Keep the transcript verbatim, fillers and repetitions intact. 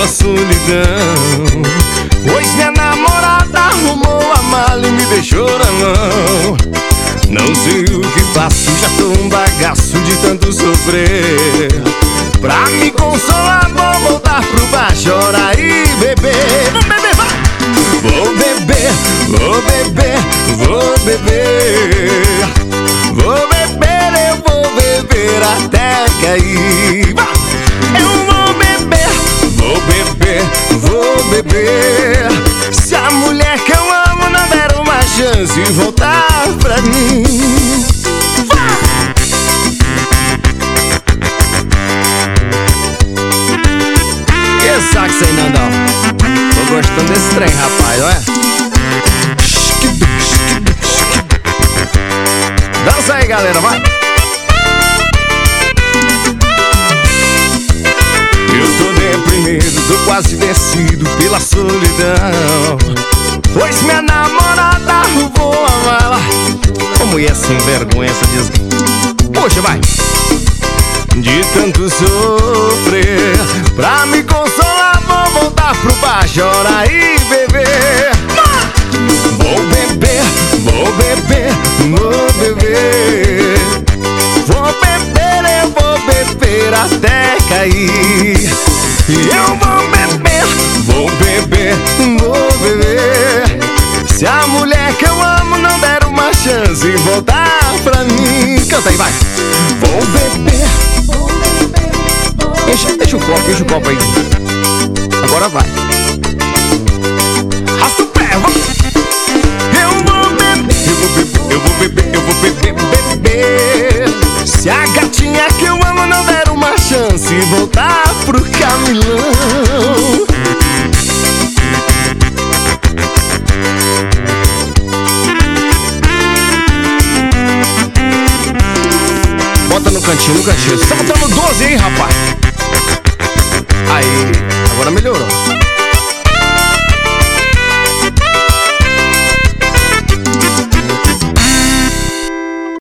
pela solidão. Pois minha namorada arrumou a mala e me deixou na mão. Não sei o que faço, já tô um bagaço de tanto sofrer. Pra me consolar vou voltar pro bar, chorar e beber. Vamos beber, vai! Vou beber, vou beber, vou beber. Vou beber, eu vou beber até cair. Eu vou beber, vou beber, vou beber. Se a mulher que eu amo não der uma chance e voltar pra mim. Que saco sem Nandão. Tô gostando desse trem, rapaz, não é? Dança aí, galera, vai! Eu tô deprimido, tô quase vencido pela solidão. Pois minha namorada roubou a mala. Ô mulher sem vergonha, essa diz. Puxa, vai! De tanto sofrer, pra me consolar vou voltar pro bar, chorar e beber. Vou beber, vou beber, vou beber. Vou beber, eu vou beber até cair. Eu vou beber, vou beber, vou beber. Se a mulher que eu amo não der uma chance e voltar pra mim. Canta aí, vai! Vou beber, vou beber, vou beber. Deixa, deixa o copo, deixa o copo aí. Agora vai. Arrasta o pé, vai! Eu vou beber, eu vou beber, eu vou beber, eu vou beber, beber. Se a gatinha que eu amo não der uma chance e voltar pro Camilão. Bota no cantinho, no cantinho. Você tá botando doze aí, rapaz. Aí, agora melhorou.